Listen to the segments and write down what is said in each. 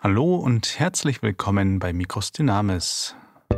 Hallo und herzlich willkommen bei Micros Dynamis.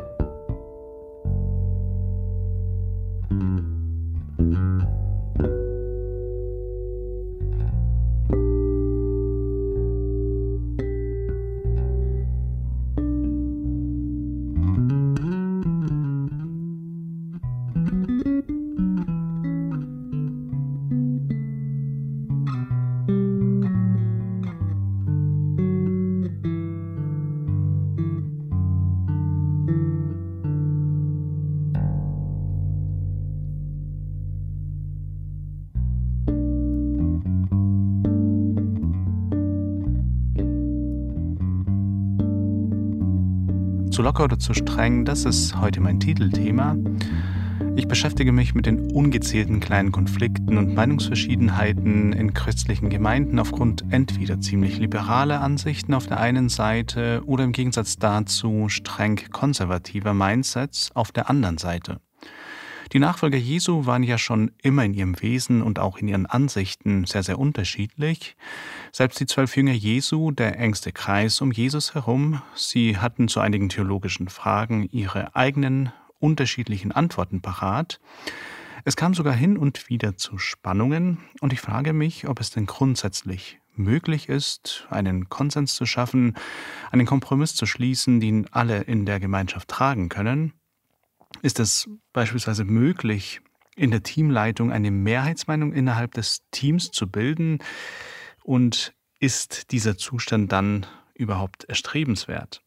Zu locker oder zu streng, das ist heute mein Titelthema. Ich beschäftige mich mit den ungezählten kleinen Konflikten und Meinungsverschiedenheiten in christlichen Gemeinden aufgrund entweder ziemlich liberaler Ansichten auf der einen Seite oder im Gegensatz dazu streng konservativer Mindsets auf der anderen Seite. Die Nachfolger Jesu waren ja schon immer in ihrem Wesen und auch in ihren Ansichten sehr, sehr unterschiedlich. Selbst die 12 Jünger Jesu, der engste Kreis um Jesus herum, sie hatten zu einigen theologischen Fragen ihre eigenen unterschiedlichen Antworten parat. Es kam sogar hin und wieder zu Spannungen und ich frage mich, ob es denn grundsätzlich möglich ist, einen Konsens zu schaffen, einen Kompromiss zu schließen, den alle in der Gemeinschaft tragen können. Ist es beispielsweise möglich, in der Teamleitung eine Mehrheitsmeinung innerhalb des Teams zu bilden? Und ist dieser Zustand dann überhaupt erstrebenswert?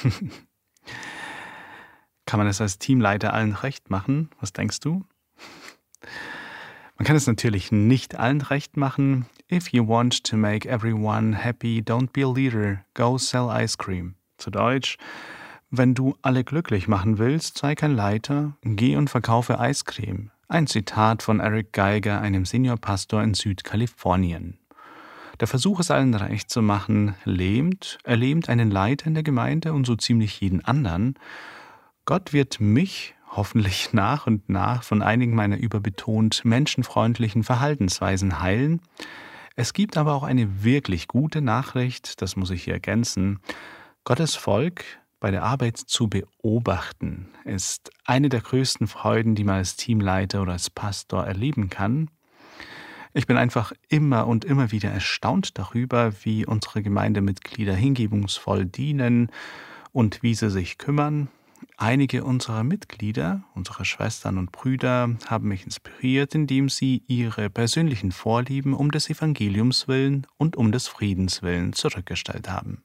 Kann man es als Teamleiter allen recht machen? Was denkst du? Man kann es natürlich nicht allen recht machen. If you want to make everyone happy, don't be a leader, go sell ice cream. Zu Deutsch: Wenn du alle glücklich machen willst, sei kein Leiter, geh und verkaufe Eiscreme. Ein Zitat von Eric Geiger, einem Seniorpastor in Südkalifornien. Der Versuch, es allen recht zu machen, lähmt einen Leiter in der Gemeinde und so ziemlich jeden anderen. Gott wird mich hoffentlich nach und nach von einigen meiner überbetont menschenfreundlichen Verhaltensweisen heilen. Es gibt aber auch eine wirklich gute Nachricht, das muss ich hier ergänzen. Gottes Volk bei der Arbeit zu beobachten, ist eine der größten Freuden, die man als Teamleiter oder als Pastor erleben kann. Ich bin einfach immer und immer wieder erstaunt darüber, wie unsere Gemeindemitglieder hingebungsvoll dienen und wie sie sich kümmern. Einige unserer Mitglieder, unsere Schwestern und Brüder, haben mich inspiriert, indem sie ihre persönlichen Vorlieben um des Evangeliums willen und um des Friedens willen zurückgestellt haben.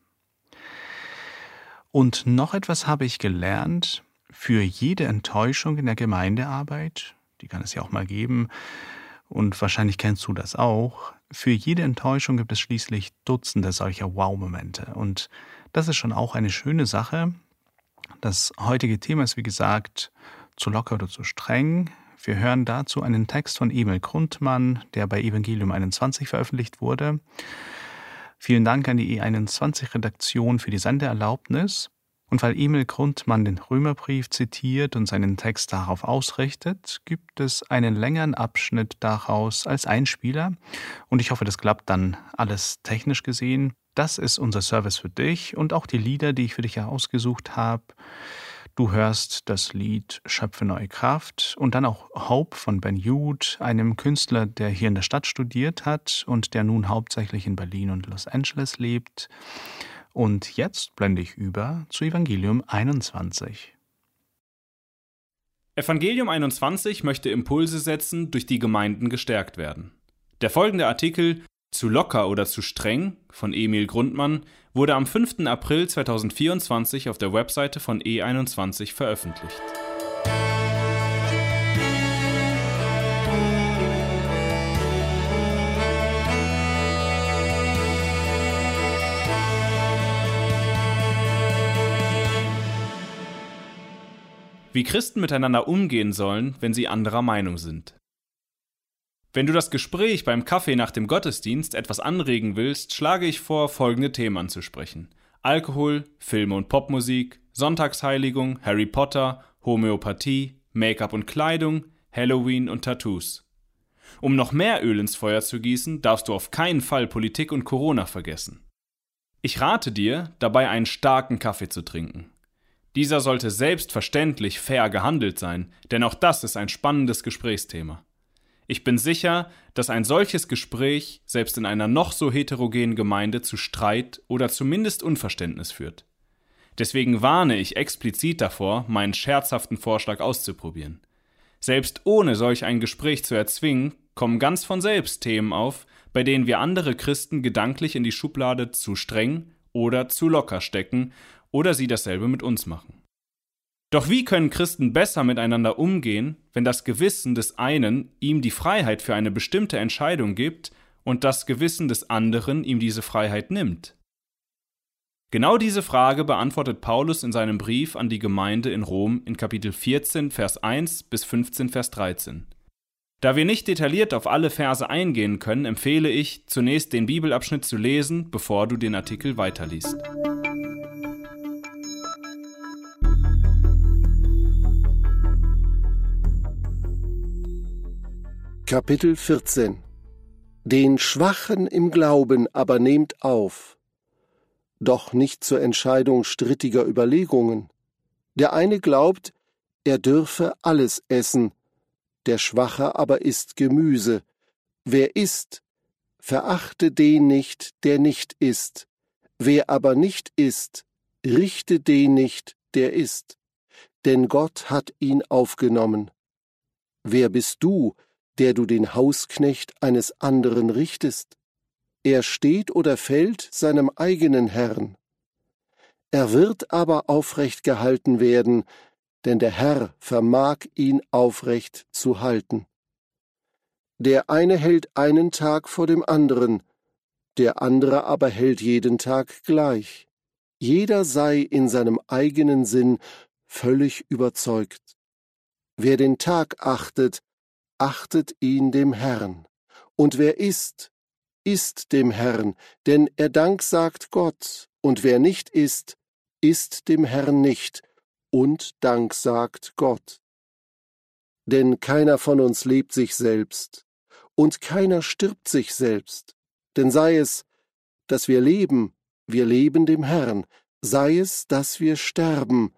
Und noch etwas habe ich gelernt: Für jede Enttäuschung in der Gemeindearbeit, die kann es ja auch mal geben, und wahrscheinlich kennst du das auch, für jede Enttäuschung gibt es schließlich Dutzende solcher Wow-Momente. Und das ist schon auch eine schöne Sache. Das heutige Thema ist, wie gesagt, zu locker oder zu streng. Wir hören dazu einen Text von Emil Grundmann, der bei Evangelium 21 veröffentlicht wurde. Vielen Dank an die E21-Redaktion für die Sendeerlaubnis. Und weil Emil Grundmann den Römerbrief zitiert und seinen Text darauf ausrichtet, gibt es einen längeren Abschnitt daraus als Einspieler. Und ich hoffe, das klappt dann alles technisch gesehen. Das ist unser Service für dich und auch die Lieder, die ich für dich ausgesucht habe. Du hörst das Lied Schöpfe neue Kraft und dann auch Hope von Ben Jude, einem Künstler, der hier in der Stadt studiert hat und der nun hauptsächlich in Berlin und Los Angeles lebt. Und jetzt blende ich über zu Evangelium 21. Evangelium 21 möchte Impulse setzen, durch die Gemeinden gestärkt werden. Der folgende Artikel Zu locker oder zu streng von Emil Grundmann wurde am 5. April 2024 auf der Webseite von E21 veröffentlicht. Wie Christen miteinander umgehen sollen, wenn sie anderer Meinung sind. Wenn du das Gespräch beim Kaffee nach dem Gottesdienst etwas anregen willst, schlage ich vor, folgende Themen anzusprechen: Alkohol, Filme und Popmusik, Sonntagsheiligung, Harry Potter, Homöopathie, Make-up und Kleidung, Halloween und Tattoos. Um noch mehr Öl ins Feuer zu gießen, darfst du auf keinen Fall Politik und Corona vergessen. Ich rate dir, dabei einen starken Kaffee zu trinken. Dieser sollte selbstverständlich fair gehandelt sein, denn auch das ist ein spannendes Gesprächsthema. Ich bin sicher, dass ein solches Gespräch selbst in einer noch so heterogenen Gemeinde zu Streit oder zumindest Unverständnis führt. Deswegen warne ich explizit davor, meinen scherzhaften Vorschlag auszuprobieren. Selbst ohne solch ein Gespräch zu erzwingen, kommen ganz von selbst Themen auf, bei denen wir andere Christen gedanklich in die Schublade zu streng oder zu locker stecken oder sie dasselbe mit uns machen. Doch wie können Christen besser miteinander umgehen, wenn das Gewissen des einen ihm die Freiheit für eine bestimmte Entscheidung gibt und das Gewissen des anderen ihm diese Freiheit nimmt? Genau diese Frage beantwortet Paulus in seinem Brief an die Gemeinde in Rom in Kapitel 14, Vers 1 bis 15, Vers 13. Da wir nicht detailliert auf alle Verse eingehen können, empfehle ich, zunächst den Bibelabschnitt zu lesen, bevor du den Artikel weiterliest. Kapitel 14 Den Schwachen im Glauben aber nehmt auf, doch nicht zur Entscheidung strittiger Überlegungen. Der eine glaubt, er dürfe alles essen, der Schwache aber isst Gemüse. Wer isst, verachte den nicht, der nicht isst. Wer aber nicht isst, richte den nicht, der isst. Denn Gott hat ihn aufgenommen. Wer bist du, der du den Hausknecht eines anderen richtest? Er steht oder fällt seinem eigenen Herrn. Er wird aber aufrecht gehalten werden, denn der Herr vermag ihn aufrecht zu halten. Der eine hält einen Tag vor dem anderen, der andere aber hält jeden Tag gleich. Jeder sei in seinem eigenen Sinn völlig überzeugt. Wer den Tag achtet, achtet ihn dem Herrn. Und wer isst, isst dem Herrn, denn er danksagt Gott. Und wer nicht isst, isst dem Herrn nicht und danksagt Gott. Denn keiner von uns lebt sich selbst, und keiner stirbt sich selbst. Denn sei es, dass wir leben dem Herrn, sei es, dass wir sterben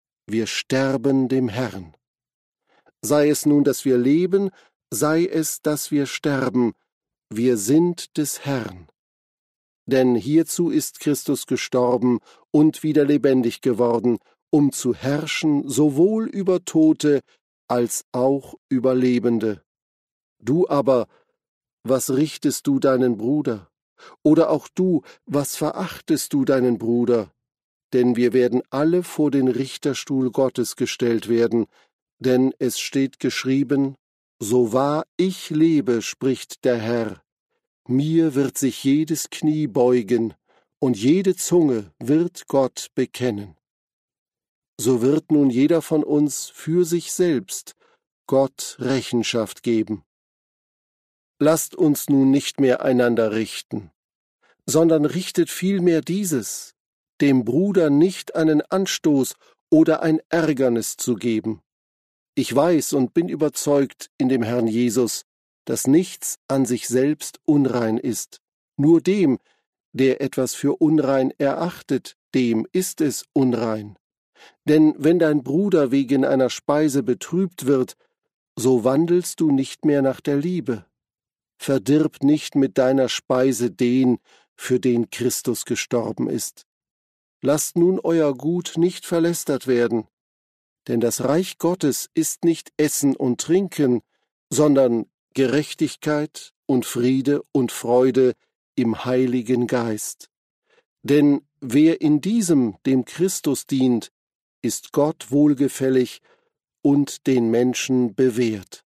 dem Herrn. Sei es nun, dass wir leben, sei es, dass wir sterben, wir sind des Herrn. Denn hierzu ist Christus gestorben und wieder lebendig geworden, um zu herrschen sowohl über Tote als auch über Lebende. Du aber, was richtest du deinen Bruder? Oder auch du, was verachtest du deinen Bruder? Denn wir werden alle vor den Richterstuhl Gottes gestellt werden, denn es steht geschrieben, so wahr ich lebe, spricht der Herr, mir wird sich jedes Knie beugen, und jede Zunge wird Gott bekennen. So wird nun jeder von uns für sich selbst Gott Rechenschaft geben. Lasst uns nun nicht mehr einander richten, sondern richtet vielmehr dieses, dem Bruder nicht einen Anstoß oder ein Ärgernis zu geben. Ich weiß und bin überzeugt in dem Herrn Jesus, dass nichts an sich selbst unrein ist. Nur dem, der etwas für unrein erachtet, dem ist es unrein. Denn wenn dein Bruder wegen einer Speise betrübt wird, so wandelst du nicht mehr nach der Liebe. Verdirb nicht mit deiner Speise den, für den Christus gestorben ist. Lasst nun euer Gut nicht verlästert werden, denn das Reich Gottes ist nicht Essen und Trinken, sondern Gerechtigkeit und Friede und Freude im Heiligen Geist. Denn wer in diesem dem Christus dient, ist Gott wohlgefällig und den Menschen bewährt.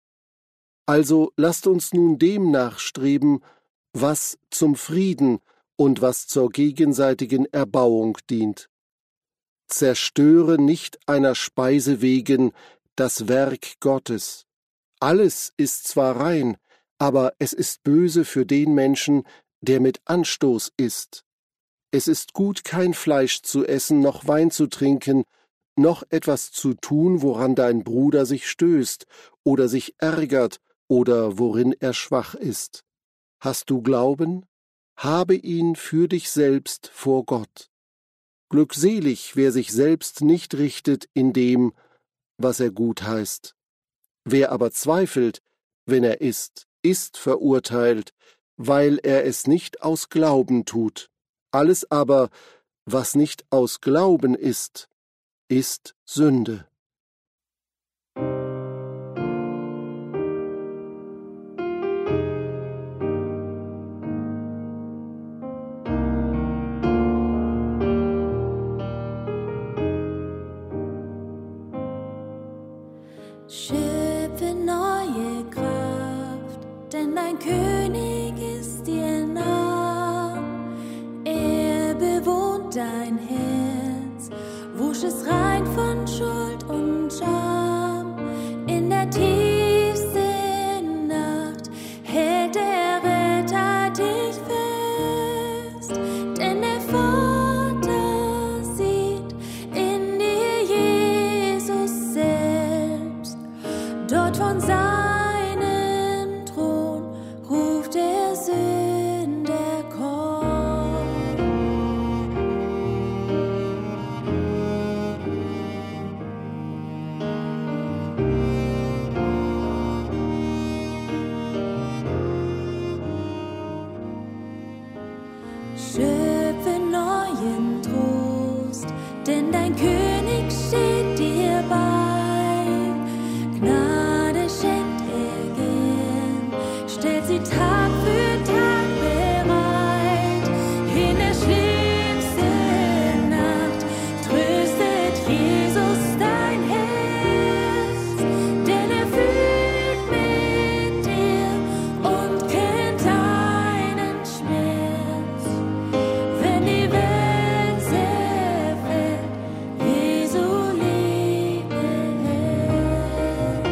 Also lasst uns nun dem nachstreben, was zum Frieden und was zur gegenseitigen Erbauung dient. Zerstöre nicht einer Speise wegen das Werk Gottes. Alles ist zwar rein, aber es ist böse für den Menschen, der mit Anstoß isst. Es ist gut, kein Fleisch zu essen, noch Wein zu trinken, noch etwas zu tun, woran dein Bruder sich stößt oder sich ärgert oder worin er schwach ist. Hast du Glauben? habe ihn für dich selbst vor Gott. Glückselig, wer sich selbst nicht richtet in dem, was er gut heißt. Wer aber zweifelt, wenn er ist verurteilt, weil er es nicht aus Glauben tut. Alles aber, was nicht aus Glauben ist Sünde. Schöpfe neue Kraft, denn dein König ist dir nah. Er bewohnt dein Herz, wusch es rein von Schuld und Scham. In der tiefsten Nacht hält der Retter dich fest, denn der Vater sieht in dir Jesus selbst. Dort von seinem Thron ruft der Sünder, komm. Schöpfe neuen Trost, denn dein König steht dir bei. Gnade schenkt er gern, stellt sie Tag für Tag bereit. In der schlimmsten Nacht tröstet Jesus dein Herz, denn er fühlt mit dir und kennt deinen Schmerz. Wenn die Welt zerfällt, Jesu Liebe hält.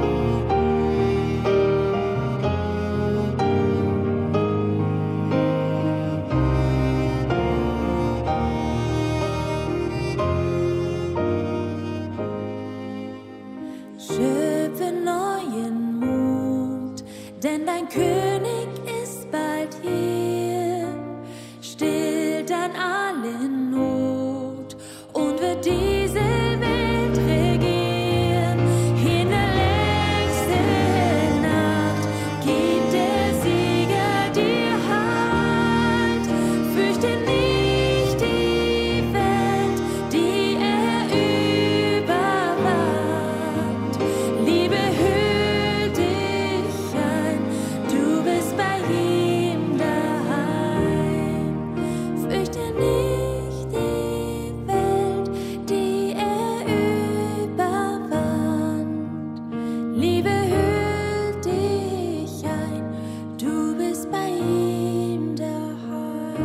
Schöpfe neuen Mut, denn dein König ist bald hier, stillt dann alle Not und wird diese Welt regieren. In der längsten Nacht gibt der Sieger dir Halt. Fürchte nicht die Welt, die er überwand. Liebe hüllt dich ein, du bist bei ihm daheim. Fürchte nicht die Welt, die er überwand. Liebe hüllt dich ein, du bist bei ihm daheim.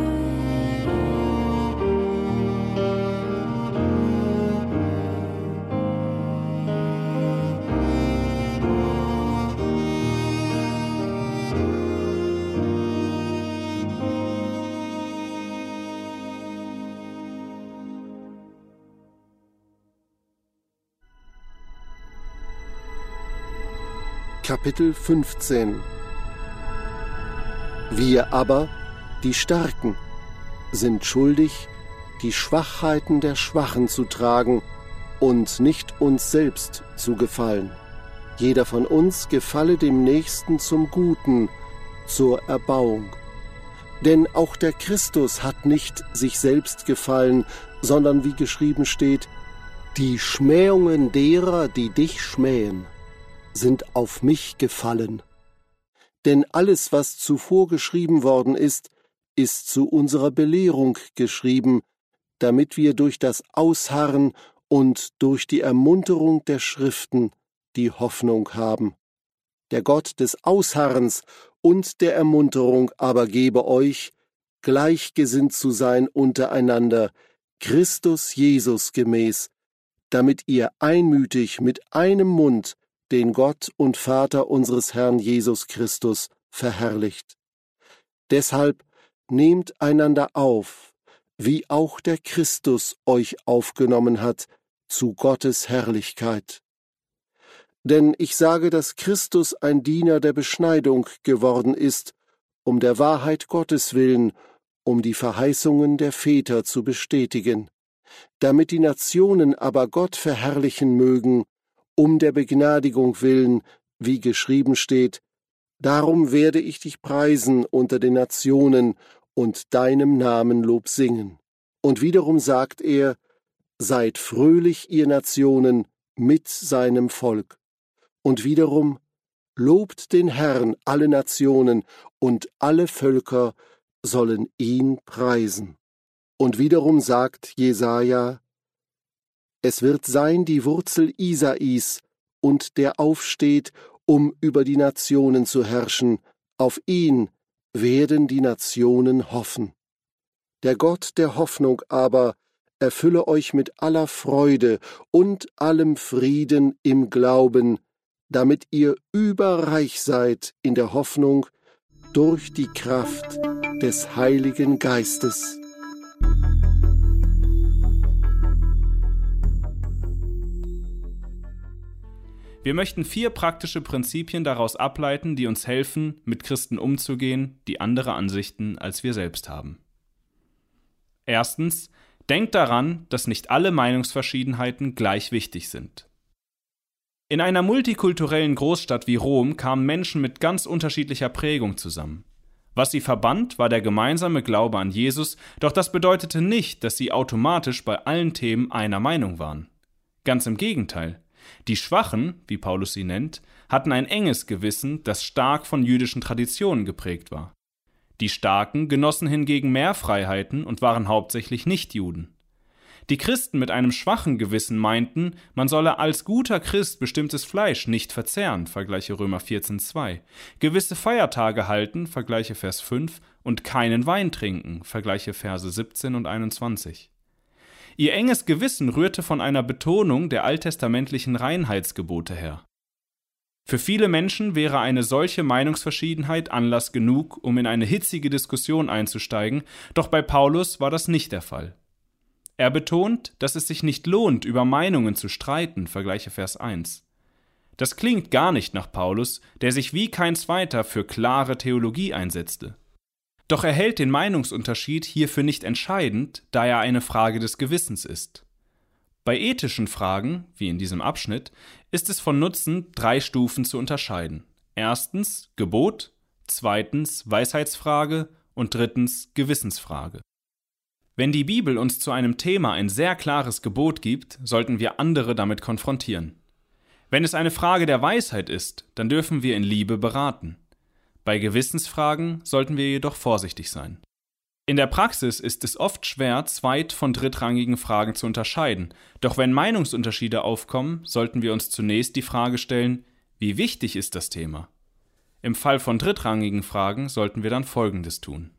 Kapitel 15. Wir aber, die Starken, sind schuldig, die Schwachheiten der Schwachen zu tragen und nicht uns selbst zu gefallen. Jeder von uns gefalle dem Nächsten zum Guten, zur Erbauung. Denn auch der Christus hat nicht sich selbst gefallen, sondern wie geschrieben steht, die Schmähungen derer, die dich schmähen, sind auf mich gefallen. Denn alles, was zuvor geschrieben worden ist zu unserer Belehrung geschrieben, damit wir durch das Ausharren und durch die Ermunterung der Schriften die Hoffnung haben. Der Gott des Ausharrens und der Ermunterung aber gebe euch, gleichgesinnt zu sein untereinander, Christus Jesus gemäß, damit ihr einmütig mit einem Mund den Gott und Vater unseres Herrn Jesus Christus verherrlicht. Deshalb nehmt einander auf, wie auch der Christus euch aufgenommen hat, zu Gottes Herrlichkeit. Denn ich sage, dass Christus ein Diener der Beschneidung geworden ist um der Wahrheit Gottes willen, um die Verheißungen der Väter zu bestätigen, damit die Nationen aber Gott verherrlichen mögen, um der Begnadigung willen, wie geschrieben steht, darum werde ich dich preisen unter den Nationen und deinem Namen Lob singen. Und wiederum sagt er, seid fröhlich, ihr Nationen, mit seinem Volk. Und wiederum, lobt den Herrn, alle Nationen, und alle Völker sollen ihn preisen. Und wiederum sagt Jesaja, es wird sein die Wurzel Isais und der aufsteht, um über die Nationen zu herrschen, auf ihn werden die Nationen hoffen. Der Gott der Hoffnung aber erfülle euch mit aller Freude und allem Frieden im Glauben, damit ihr überreich seid in der Hoffnung durch die Kraft des Heiligen Geistes. Wir möchten 4 praktische Prinzipien daraus ableiten, die uns helfen, mit Christen umzugehen, die andere Ansichten als wir selbst haben. Erstens, denkt daran, dass nicht alle Meinungsverschiedenheiten gleich wichtig sind. In einer multikulturellen Großstadt wie Rom kamen Menschen mit ganz unterschiedlicher Prägung zusammen. Was sie verband, war der gemeinsame Glaube an Jesus, doch das bedeutete nicht, dass sie automatisch bei allen Themen einer Meinung waren. Ganz im Gegenteil. Die Schwachen, wie Paulus sie nennt, hatten ein enges Gewissen, das stark von jüdischen Traditionen geprägt war. Die Starken genossen hingegen mehr Freiheiten und waren hauptsächlich Nichtjuden. Die Christen mit einem schwachen Gewissen meinten, man solle als guter Christ bestimmtes Fleisch nicht verzehren, vergleiche Römer 14,2, gewisse Feiertage halten, vergleiche Vers 5, und keinen Wein trinken, vergleiche Verse 17 und 21. Ihr enges Gewissen rührte von einer Betonung der alttestamentlichen Reinheitsgebote her. Für viele Menschen wäre eine solche Meinungsverschiedenheit Anlass genug, um in eine hitzige Diskussion einzusteigen, doch bei Paulus war das nicht der Fall. Er betont, dass es sich nicht lohnt, über Meinungen zu streiten, vergleiche Vers 1. Das klingt gar nicht nach Paulus, der sich wie kein zweiter für klare Theologie einsetzte. Doch er hält den Meinungsunterschied hierfür nicht entscheidend, da er eine Frage des Gewissens ist. Bei ethischen Fragen, wie in diesem Abschnitt, ist es von Nutzen, 3 Stufen zu unterscheiden. Erstens Gebot, zweitens Weisheitsfrage und drittens Gewissensfrage. Wenn die Bibel uns zu einem Thema ein sehr klares Gebot gibt, sollten wir andere damit konfrontieren. Wenn es eine Frage der Weisheit ist, dann dürfen wir in Liebe beraten. Bei Gewissensfragen sollten wir jedoch vorsichtig sein. In der Praxis ist es oft schwer, zweit- von drittrangigen Fragen zu unterscheiden, doch wenn Meinungsunterschiede aufkommen, sollten wir uns zunächst die Frage stellen, wie wichtig ist das Thema? Im Fall von drittrangigen Fragen sollten wir dann Folgendes tun.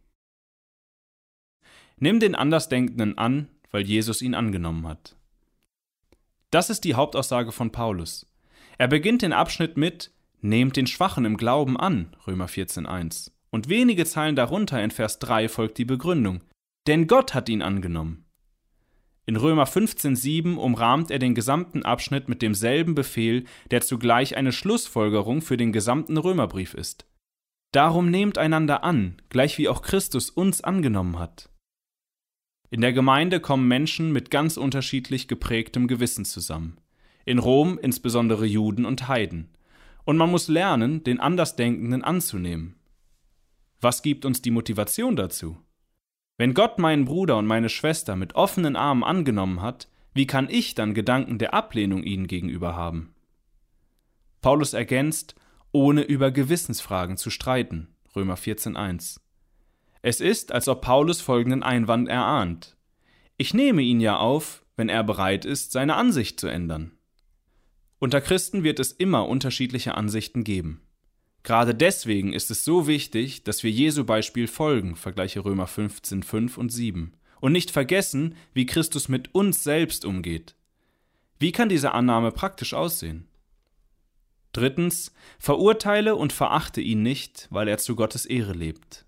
Nimm den Andersdenkenden an, weil Jesus ihn angenommen hat. Das ist die Hauptaussage von Paulus. Er beginnt den Abschnitt mit Nehmt den Schwachen im Glauben an, Römer 14,1. Und wenige Zeilen darunter in Vers 3 folgt die Begründung. Denn Gott hat ihn angenommen. In Römer 15,7 umrahmt er den gesamten Abschnitt mit demselben Befehl, der zugleich eine Schlussfolgerung für den gesamten Römerbrief ist. Darum nehmt einander an, gleich wie auch Christus uns angenommen hat. In der Gemeinde kommen Menschen mit ganz unterschiedlich geprägtem Gewissen zusammen. In Rom insbesondere Juden und Heiden. Und man muss lernen, den Andersdenkenden anzunehmen. Was gibt uns die Motivation dazu? Wenn Gott meinen Bruder und meine Schwester mit offenen Armen angenommen hat, wie kann ich dann Gedanken der Ablehnung ihnen gegenüber haben? Paulus ergänzt, ohne über Gewissensfragen zu streiten, Römer 14,1. Es ist, als ob Paulus folgenden Einwand erahnt. Ich nehme ihn ja auf, wenn er bereit ist, seine Ansicht zu ändern. Unter Christen wird es immer unterschiedliche Ansichten geben. Gerade deswegen ist es so wichtig, dass wir Jesu Beispiel folgen, vergleiche Römer 15,5 und 7, und nicht vergessen, wie Christus mit uns selbst umgeht. Wie kann diese Annahme praktisch aussehen? Drittens, verurteile und verachte ihn nicht, weil er zu Gottes Ehre lebt.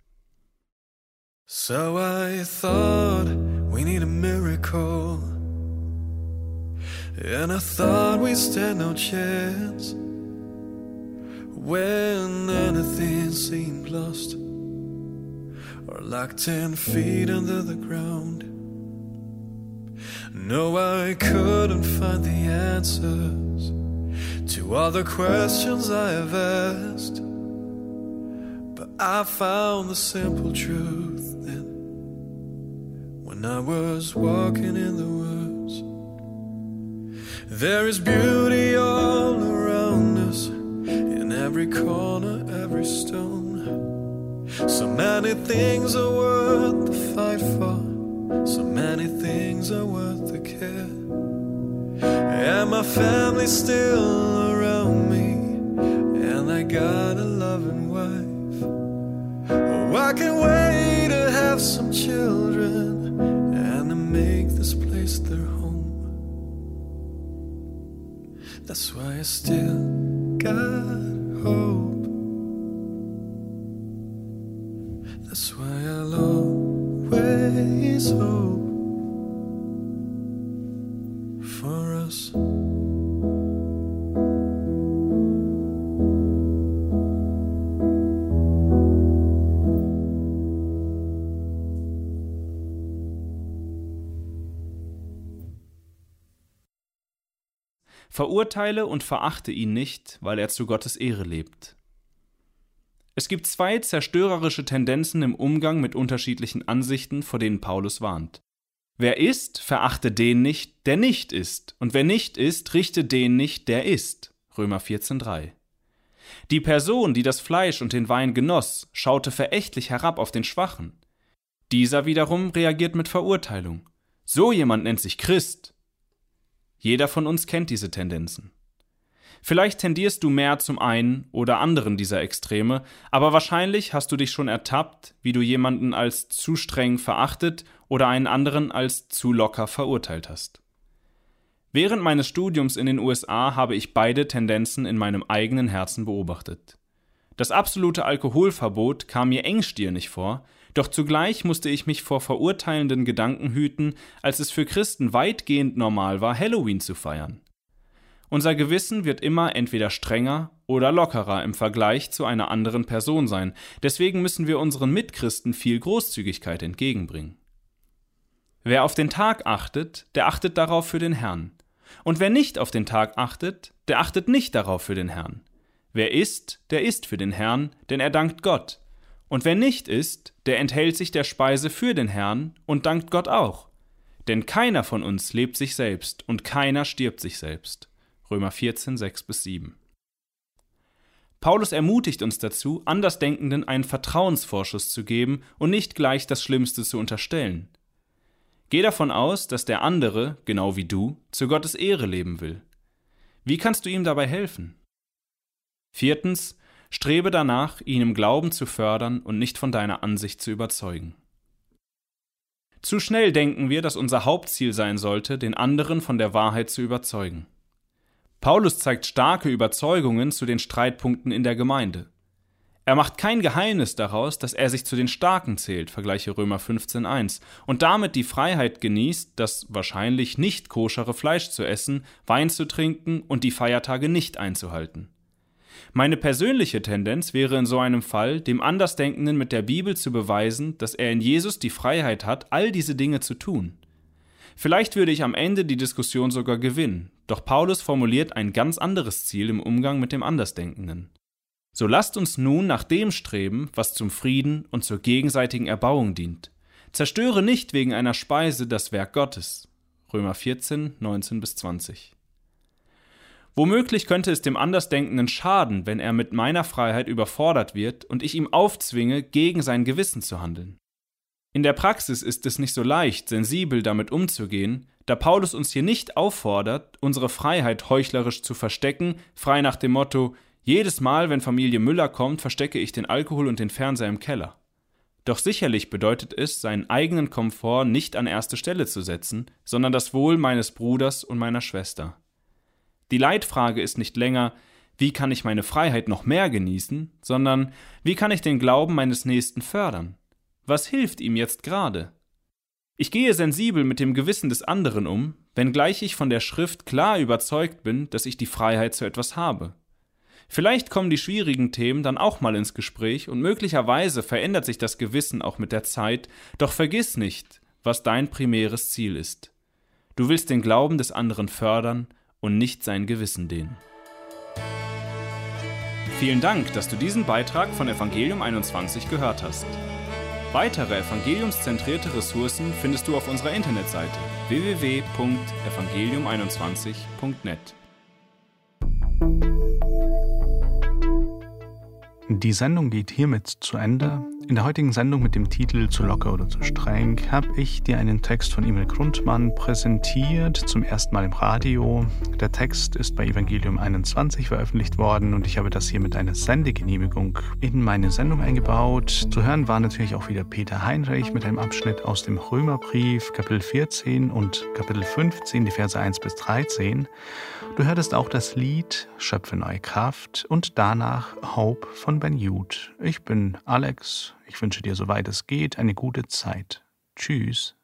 So I thought we need a miracle, and I thought we stand no chance. When anything seemed lost, or like 10 feet under the ground. No, I couldn't find the answers to all the questions I have asked, but I found the simple truth then when I was walking in the woods. There is beauty all around us, in every corner, every stone. So many things are worth the fight for, so many things are worth the care. And my family's still around me, and I got a loving wife. Oh, I can't wait to have some children and to make this place their home. That's why I still got hope. That's why I'll always hope for us. Verurteile und verachte ihn nicht, weil er zu Gottes Ehre lebt. Es gibt 2 zerstörerische Tendenzen im Umgang mit unterschiedlichen Ansichten, vor denen Paulus warnt. Wer ist, verachte den nicht, der nicht ist, und wer nicht ist, richte den nicht, der ist. Römer 14,3. Die Person, die das Fleisch und den Wein genoss, schaute verächtlich herab auf den Schwachen. Dieser wiederum reagiert mit Verurteilung. So jemand nennt sich Christ. Jeder von uns kennt diese Tendenzen. Vielleicht tendierst du mehr zum einen oder anderen dieser Extreme, aber wahrscheinlich hast du dich schon ertappt, wie du jemanden als zu streng verachtet oder einen anderen als zu locker verurteilt hast. Während meines Studiums in den USA habe ich beide Tendenzen in meinem eigenen Herzen beobachtet. Das absolute Alkoholverbot kam mir engstirnig vor, doch zugleich musste ich mich vor verurteilenden Gedanken hüten, als es für Christen weitgehend normal war, Halloween zu feiern. Unser Gewissen wird immer entweder strenger oder lockerer im Vergleich zu einer anderen Person sein, deswegen müssen wir unseren Mitchristen viel Großzügigkeit entgegenbringen. Wer auf den Tag achtet, der achtet darauf für den Herrn. Und wer nicht auf den Tag achtet, der achtet nicht darauf für den Herrn. Wer isst, der isst für den Herrn, denn er dankt Gott. Und wer nicht isst, der enthält sich der Speise für den Herrn und dankt Gott auch. Denn keiner von uns lebt sich selbst und keiner stirbt sich selbst. Römer 14, 6-7. Paulus ermutigt uns dazu, Andersdenkenden einen Vertrauensvorschuss zu geben und nicht gleich das Schlimmste zu unterstellen. Geh davon aus, dass der andere, genau wie du, zu Gottes Ehre leben will. Wie kannst du ihm dabei helfen? 4. Strebe danach, ihn im Glauben zu fördern und nicht von deiner Ansicht zu überzeugen. Zu schnell denken wir, dass unser Hauptziel sein sollte, den anderen von der Wahrheit zu überzeugen. Paulus zeigt starke Überzeugungen zu den Streitpunkten in der Gemeinde. Er macht kein Geheimnis daraus, dass er sich zu den Starken zählt, vergleiche Römer 15,1, und damit die Freiheit genießt, das wahrscheinlich nicht koschere Fleisch zu essen, Wein zu trinken und die Feiertage nicht einzuhalten. Meine persönliche Tendenz wäre in so einem Fall, dem Andersdenkenden mit der Bibel zu beweisen, dass er in Jesus die Freiheit hat, all diese Dinge zu tun. Vielleicht würde ich am Ende die Diskussion sogar gewinnen, doch Paulus formuliert ein ganz anderes Ziel im Umgang mit dem Andersdenkenden. So lasst uns nun nach dem streben, was zum Frieden und zur gegenseitigen Erbauung dient. Zerstöre nicht wegen einer Speise das Werk Gottes. Römer 14, 19-20. Womöglich könnte es dem Andersdenkenden schaden, wenn er mit meiner Freiheit überfordert wird und ich ihm aufzwinge, gegen sein Gewissen zu handeln. In der Praxis ist es nicht so leicht, sensibel damit umzugehen, da Paulus uns hier nicht auffordert, unsere Freiheit heuchlerisch zu verstecken, frei nach dem Motto: Jedes Mal, wenn Familie Müller kommt, verstecke ich den Alkohol und den Fernseher im Keller. Doch sicherlich bedeutet es, seinen eigenen Komfort nicht an erste Stelle zu setzen, sondern das Wohl meines Bruders und meiner Schwester. Die Leitfrage ist nicht länger, wie kann ich meine Freiheit noch mehr genießen, sondern wie kann ich den Glauben meines Nächsten fördern? Was hilft ihm jetzt gerade? Ich gehe sensibel mit dem Gewissen des anderen um, wenngleich ich von der Schrift klar überzeugt bin, dass ich die Freiheit zu etwas habe. Vielleicht kommen die schwierigen Themen dann auch mal ins Gespräch und möglicherweise verändert sich das Gewissen auch mit der Zeit, doch vergiss nicht, was dein primäres Ziel ist. Du willst den Glauben des anderen fördern und nicht sein Gewissen dehnen. Vielen Dank, dass du diesen Beitrag von Evangelium 21 gehört hast. Weitere evangeliumszentrierte Ressourcen findest du auf unserer Internetseite www.evangelium21.net. Die Sendung geht hiermit zu Ende. In der heutigen Sendung mit dem Titel Zu locker oder zu streng habe ich dir einen Text von Emil Grundmann präsentiert, zum ersten Mal im Radio. Der Text ist bei Evangelium 21 veröffentlicht worden und ich habe das hier mit einer Sendegenehmigung in meine Sendung eingebaut. Zu hören war natürlich auch wieder Peter Heinrich mit einem Abschnitt aus dem Römerbrief, Kapitel 14 und Kapitel 15, die Verse 1 bis 13. Du hörtest auch das Lied Schöpfe neue Kraft und danach Hope von Ben Jude. Ich bin Alex. Ich wünsche dir, soweit es geht, eine gute Zeit. Tschüss.